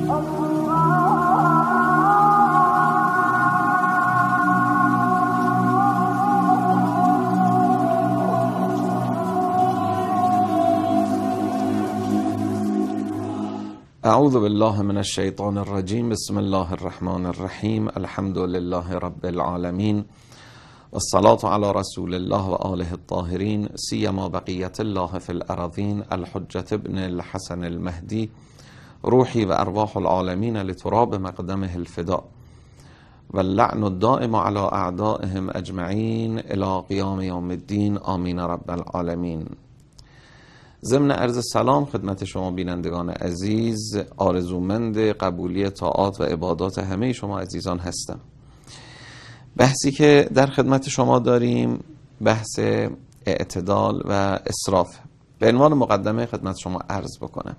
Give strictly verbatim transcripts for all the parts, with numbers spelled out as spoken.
اعوذ بالله من الشیطان الرجیم. بسم الله الرحمن الرحیم. الحمد لله رب العالمین والصلاة علی رسول الله و آله الطاهرین سیما بقیت الله فی الارضین الحجة ابن الحسن المهدی روحی و ارواح العالمین لتراب مقدمه الفداء واللعن الدائم على اعدائهم اجمعین الی قیام یوم الدین آمین رب العالمین. ضمن عرض سلام خدمت شما بینندگان عزیز، آرزومند قبولی طاعات و عبادات همه شما عزیزان هستم. بحثی که در خدمت شما داریم بحث اعتدال و اسراف. به عنوان مقدمه خدمت شما عرض بکنم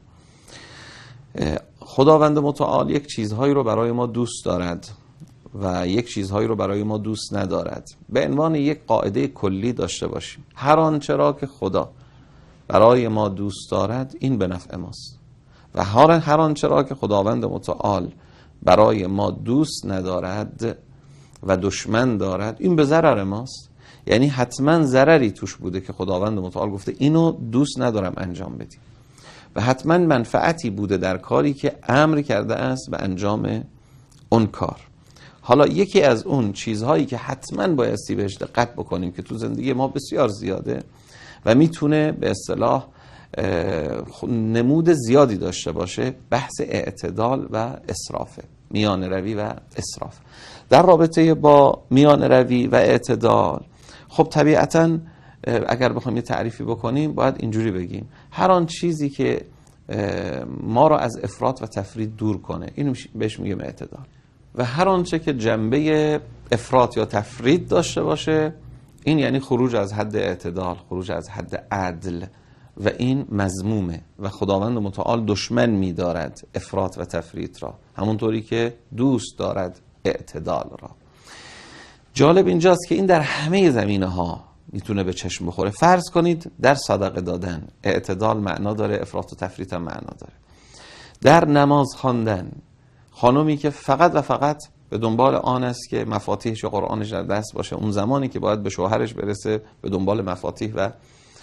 خداوند متعال یک چیزهایی رو برای ما دوست دارد و یک چیزهایی رو برای ما دوست ندارد. به عنوان یک قاعده کلی داشته باشیم هر آنچه را که خدا برای ما دوست دارد این به نفع ماست و هر آنچه را که خداوند متعال برای ما دوست ندارد و دشمن دارد این به ضرر ماست. یعنی حتما ضرری توش بوده که خداوند متعال گفته اینو دوست ندارم انجام بدی و حتما منفعتی بوده در کاری که امر کرده است به انجام اون کار. حالا یکی از اون چیزهایی که حتما بایستی بهش دقت بکنیم که تو زندگی ما بسیار زیاده و میتونه به اصطلاح نمود زیادی داشته باشه بحث اعتدال و اسرافه، میان روی و اسراف. در رابطه با میان روی و اعتدال خب طبیعتاً اگر بخوایم یه تعریفی بکنیم باید اینجوری بگیم هر آن چیزی که ما را از افراط و تفرید دور کنه اینو بهش میگیم اعتدال و هر آنچه که جنبه افراط یا تفرید داشته باشه این یعنی خروج از حد اعتدال، خروج از حد عدل و این مذمومه و خداوند متعال دشمن می‌دارد افراط و تفرید را همونطوری که دوست دارد اعتدال را. جالب اینجاست که این در همه زمینه‌ها میتونه به چشم بخوره. فرض کنید در صدقه دادن اعتدال معنا داره، افراط و تفرید هم معنا داره. در نماز خواندن خانومی که فقط و فقط به دنبال آن است که مفاتیحش و قرآنش در دست باشه اون زمانی که باید به شوهرش برسه به دنبال مفاتیح و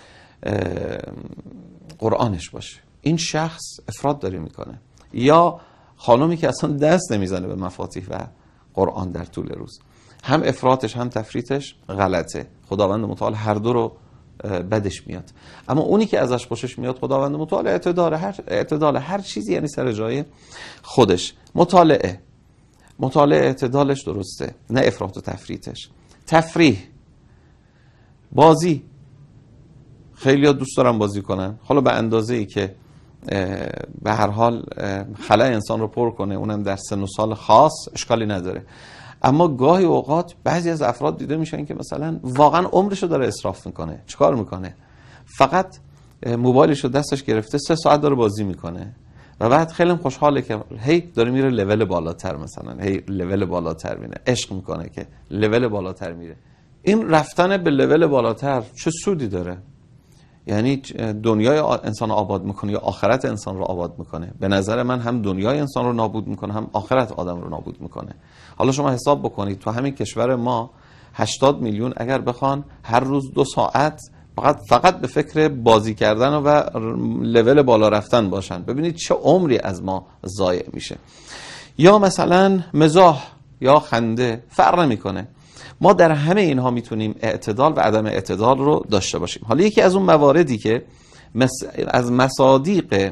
قرآنش باشه، این شخص افراط داره میکنه. یا خانومی که اصلا دست نمیزنه به مفاتیح و قرآن در طول روز، هم افراطش هم تفریطش غلطه. خداوند متعال هر دو رو بدش میاد. اما اونی که ازش خوشش میاد خداوند متعال اعتدال هر اعتدال هر چیزی یعنی سر جای خودش. مطالعه مطالعه اعتدالش درسته، نه افراط و تفریطش. تفریح بازی، خیلی ها دوست دارن بازی کنن، حالا به اندازه ای که به هر حال خلای انسان رو پر کنه اونم در سن و سال خاص اشکالی نداره. اما گاهی اوقات بعضی از افراد دیده میشن که مثلا واقعا عمرش رو داره اسراف میکنه. چیکار میکنه؟ فقط موبایلش رو دستش گرفته سه ساعت داره بازی میکنه و بعد خیلی خوشحاله که هی داره میره لول بالاتر، مثلا هی لول بالاتر میره، عشق میکنه که لول بالاتر میره. این رفتن به لول بالاتر چه سودی داره؟ یعنی دنیای انسان رو آباد میکنه یا آخرت انسان رو آباد میکنه؟ به نظر من هم دنیای انسان رو نابود میکنه هم آخرت آدم رو نابود میکنه. حالا شما حساب بکنید تو همین کشور ما هشتاد میلیون اگر بخوان هر روز دو ساعت فقط فقط به فکر بازی کردن و لول بالا رفتن باشن، ببینید چه عمری از ما ضایع میشه. یا مثلا مزاح یا خنده، فرق نمیکنه. ما در همه اینها میتونیم اعتدال و عدم اعتدال رو داشته باشیم. حالا یکی از اون مواردی که از مصادیق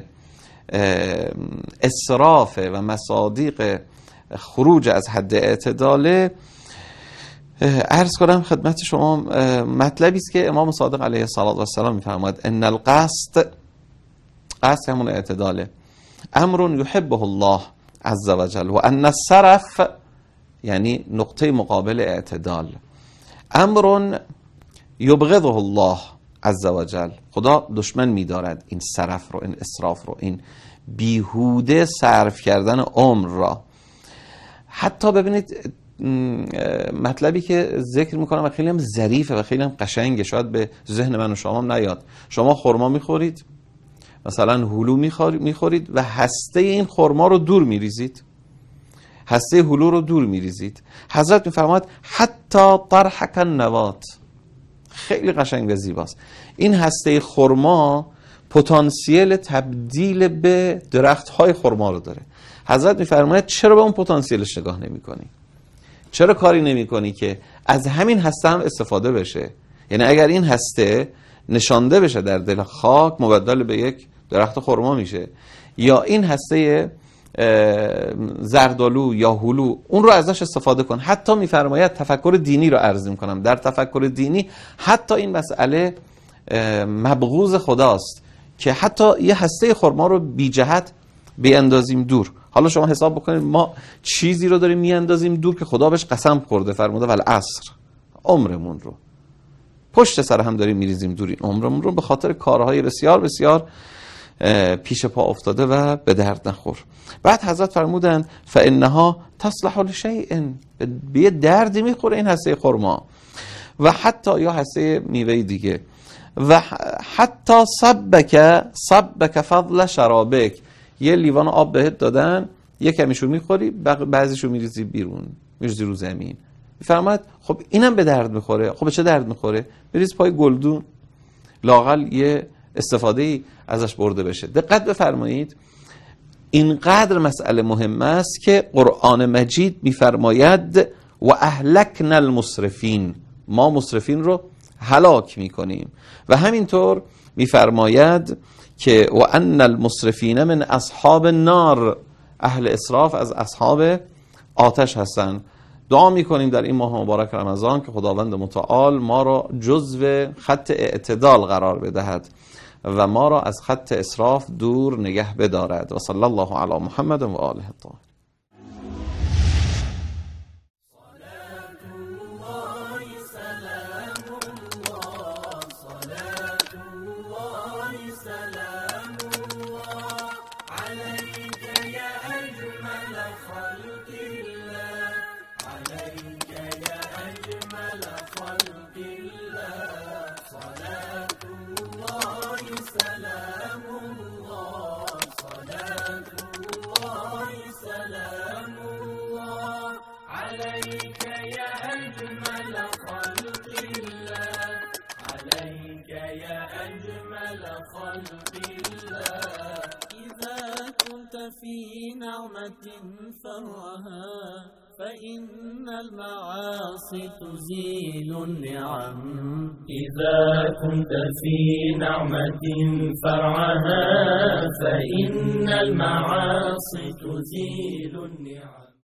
اسراف و مصادیق خروج از حد اعتداله، عرض کنم خدمت شما مطلبی است که امام صادق علیه السلام میفرماید ان القصد، قصد همون اعتداله، امر یحبه الله عز وجل و ان السرف یعنی نقطه مقابل اعتدال، امر یبغضه الله عز وجل، خدا دشمن می‌دارد این سرف رو، این اسراف رو، این بیهوده صرف کردن عمر را. حتی ببینید مطلبی که ذکر میکنم و خیلی هم ظریفه و خیلی هم قشنگه، شاید به ذهن من و شما هم نیاد. شما خرما میخورید مثلا هلو میخورید و هسته این خرما رو دور میریزید، هسته هلو رو دور میریزید. حضرت میفرماید حتی طرحک النوات، خیلی قشنگ و زیباست. این هسته خرما پتانسیل تبدیل به درخت‌های خرما رو داره. حضرت میفرماید چرا به اون پتانسیلش نگاه نمی‌کنی؟ چرا کاری نمی‌کنی که از همین هسته هم استفاده بشه؟ یعنی اگر این هسته نشانده بشه در دل خاک، مبدل به یک درخت خرما میشه، یا این هسته زردالو یا هلو، اون رو ازش استفاده کن. حتی میفرماید تفکر دینی رو عرض می‌کنم، در تفکر دینی حتی این مسئله مبغوض خداست که حتی یه هسته خرما رو بی جهت بیاندازیم دور. حالا شما حساب بکنید ما چیزی رو داریم میاندازیم دور که خدا بهش قسم خورده، فرموده والعصر، عمرمون رو پشت سر هم داریم میریزیم دور، این عمرمون رو به خاطر کارهای بسیار بسیار پیش پا افتاده و به درد نخور. بعد حضرت فرمودن فانها تصلح لشیء، به یه دردی میخوره این هسته خرما، و حتی یا هسته میوه دیگه، و حتی صبک صبک فضل شرابک، یه لیوان آب بهت دادن، یه کمیشو میخوری، بعضیشو میریزی بیرون، میریزی رو زمین. میفرماید خب اینم به درد میخوره. خب به چه درد میخوره؟ میریز پای گلدون، لااقل یه استفاده ازش برده بشه. دقت بفرمایید، اینقدر مسئله مهم است که قرآن مجید میفرماید و اهلکنا المسرفین، ما مسرفین رو هلاک میکنیم. و همینطور میفرماید که و ان المسرفین من اصحاب النار، اهل اسراف از اصحاب آتش هستن. دعا میکنیم در این ماه مبارک رمضان که خداوند متعال ما را جزو خط اعتدال قرار بدهد و ما را از خط اسراف دور نگه بدارد. و صلی الله علی محمد و آله الطاهرین. في نعمة فرها فإن المعاصي تزيل النعم. إذا كنت في نعمة فرعها فإن المعاصي تزيل النعم.